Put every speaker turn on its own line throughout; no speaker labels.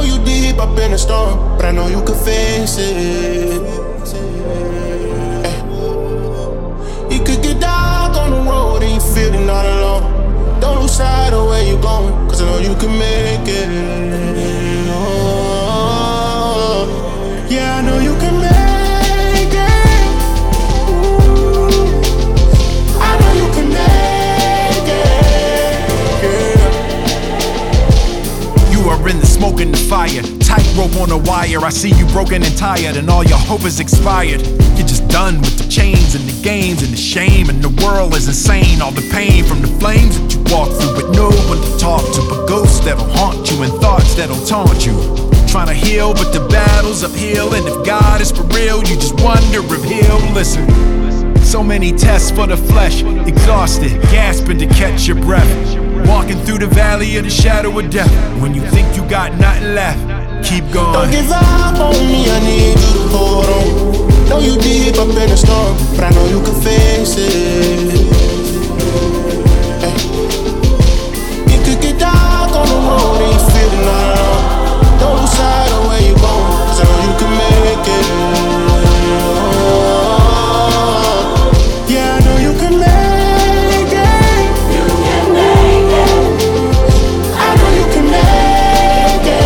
you deep up in the storm, but I know you can face it. You could get dark on the road and you feeling all alone. Don't lose sight of where you're going, cause I know you can make it. Oh, yeah, I know you can make it. I know you can make it. Yeah.
You are in the smoke and the fire, tightrope on a wire. I see you broken and tired, and all your hope is expired. You're just done with the chains and the games and the shame, and the world is insane. All the pain from the flames that you walk through, but no one to talk to, but ghosts that'll haunt you and thoughts that'll taunt you. Trying to heal, but the battle's uphill, and if God is for real, you just wonder if he'll listen. So many tests for the flesh, exhausted, gasping to catch your breath. Walking through the valley of the shadow of death. When you think you got nothing left, keep going.
Don't give up on me, I need you to hold on. Know you deep up in the storm, but I know you can face it. You could get dark on the road and you feeling all alone. Don't lose sight of where you're going, cause I know you can make it. Yeah, I know you can make it. You can make it. I know you can make it.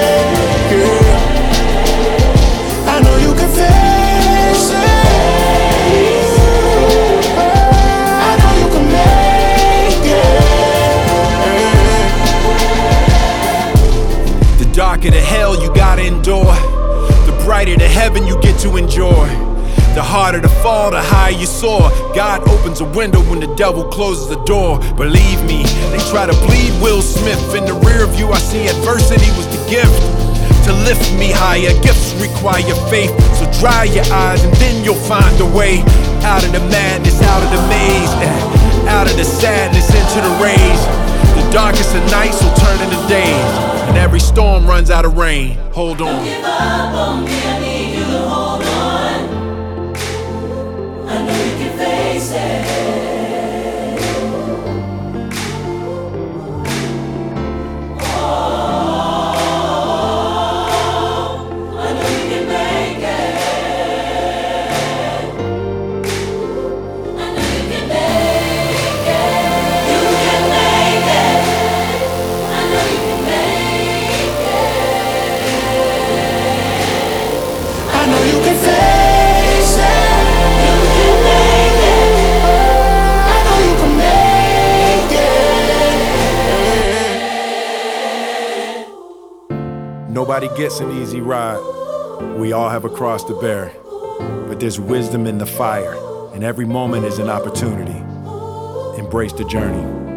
Yeah. I know you can face it. I know you can make it.
The darker the hell you gotta endure, the brighter the heaven you get to enjoy. The harder the fall, the higher you soar. God opens a window when the devil closes the door. Believe me, they try to bleed Will Smith. In the rear view I see adversity was the gift to lift me higher. Gifts require faith, so dry your eyes and then you'll find a way. Out of the madness, out of the maze, out of the sadness into the rays. The darkest of nights will turn into days, and every storm runs out of rain. Hold on.
Don't give up on me, I need you to hold on. I know you can face it. Oh, I know you can make it. I know you can make it. You can make it. I know you can make it.
I know you can face it.
Nobody gets an easy ride. We all have a cross to bear. But there's wisdom in the fire, and every moment is an opportunity. Embrace the journey.